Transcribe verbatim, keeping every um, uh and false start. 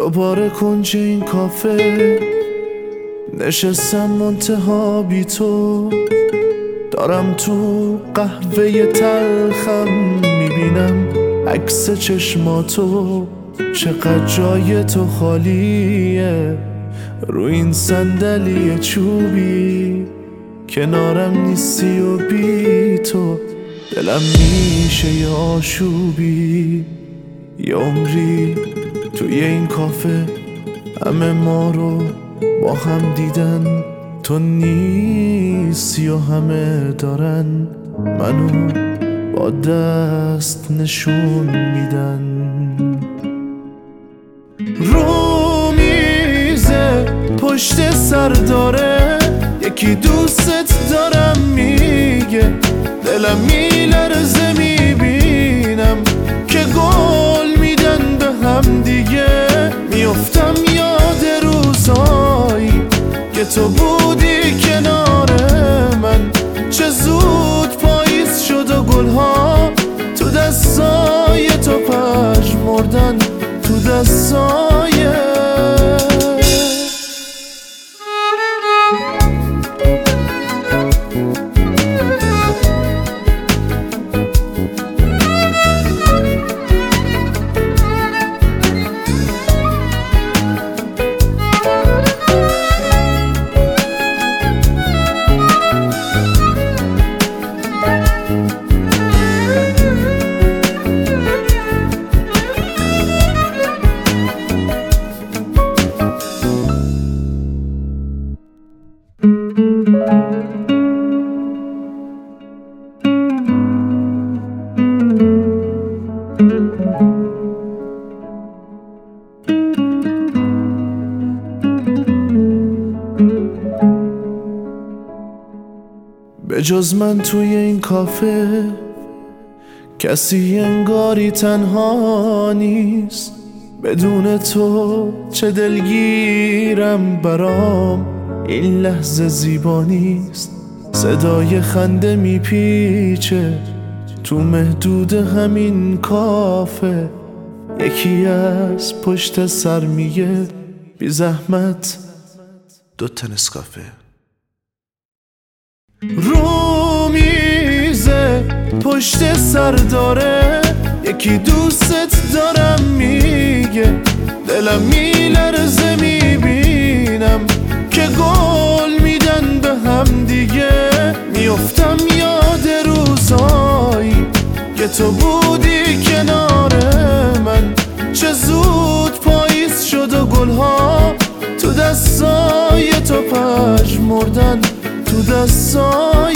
دوباره کنج این کافه نشستم منتها بی تو، دارم تو قهوه تلخم میبینم عکس چشماتو، چقدر جای تو خالیه رو این صندلی چوبی، کنارم نیستی و بی تو دلم میشه یه آشوبی. یه عمری توی این کافه همه ما رو با هم دیدن، تو نیستی و همه دارن منو با دست نشون میدن. رو میزه پشت سر داره یکی دوستت دارم میگه، دلم میلرزه میبینم که گل میدن به هم دیگه. میافتم یاد روزایی که تو بودی کنار من، چه زود پاییز شد و گلها تو دستای تو پژمردن، تو دستای به جز من توی این کافه کسی انگاری تنها نیست، بدون تو چه دلگیرم برام این لحظه زیبا نیست. صدای خنده میپیچه تو محدود همین کافه، یکی از پشت سر میگه بی زحمت دو تا نسکافه. رو میزه پشت سر داره یکی دوستت دارم میگه، دلم میلرزه میبینم که گل میدن به هم دیگه. میافتم یاد روزایی که تو بودی کنار من، چه زود پاییز شد و گلها تو دستای تو پژمردن، تو دستای